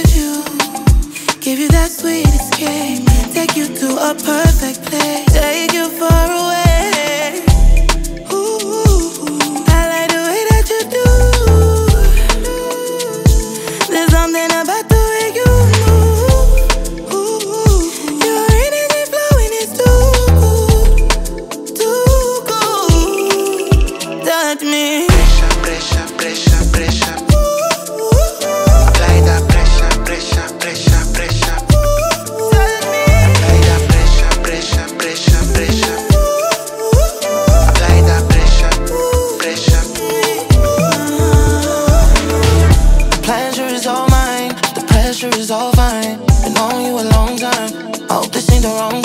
with you. Give you that sweet escape. Take you to a perfect place. Take you far away. Ooh, I like the way that you do. There's something about the way you move. Ooh, your energy flowing is too good. Touch me. Pressure, pressure, pressure, pressure. Apply that pressure, pressure, pressure, pressure. Touch me. Apply that pressure, pressure, pressure, pressure. Apply that pressure, pressure. The pleasure is all mine, the pressure is all fine. Been on you a long time. I hope this ain't the wrong